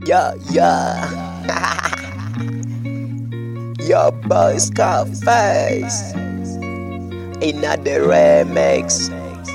Yeah. Your boy Scarface. Another remix.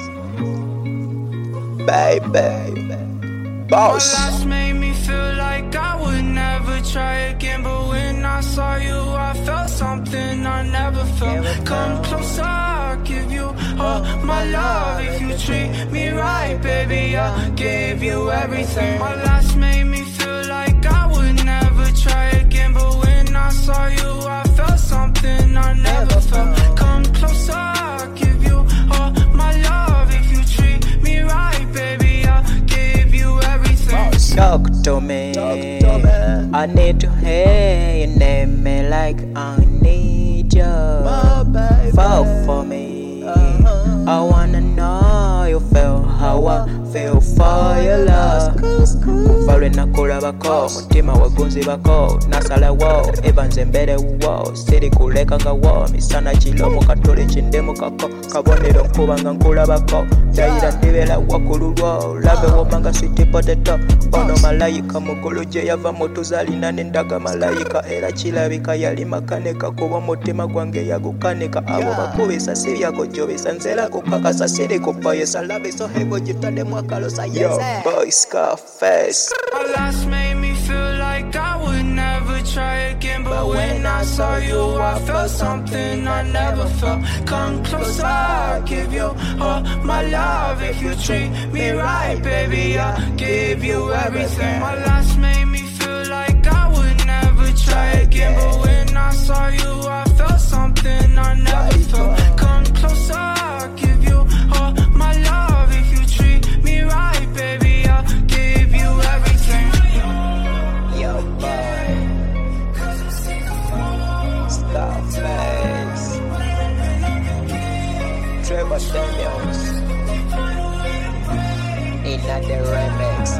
Baby. Boss. My last made me feel like I would never try again. But when I saw you, I felt something I never felt. Come closer, I'll give you all my love. If you treat me right, baby, I'll give you everything. My last made me feel like I would never try again. But when I saw you, I felt something I never felt. Come closer, I'll give you all my love. If you treat me right, baby, I'll give you everything. Talk to me. I need to hear your name me like I need you. Fall for me. I wanna know you feel how I feel for your love. Kuvalwe nakulabako, mutima wagunzibako. Nasalawo, evanze mbere wo. Siri kulekanga wo, misana chilomo katole chindemo kako. Kabonero nkubanga nkulabako. Daira ndibela wakululwo. Lave womanga sweet potato. Ono malayika mukulu je yava mutuzalina nendaga malayika. Era chilabika yali makaneka kuba mutima gwange yagukaneka. Abo bakubisa siri yako jobisa nzela kukakasa siri kupayesa. Lave so hego jitande mwakalo sa yes. Yo, boy Scarface. My last made me feel like I would never try again. But when I saw you, I felt something I never felt. Come closer, I'll give you all my love. If you treat me right, baby, I'll give you everything. My last made me feel like I would never try again. But when I saw you, I felt something I never felt. Come closer, I'll give you all my love. If you treat me right, baby, I'll give you everything. Yo, boy Scarface. Trevor Daniels. Another remix.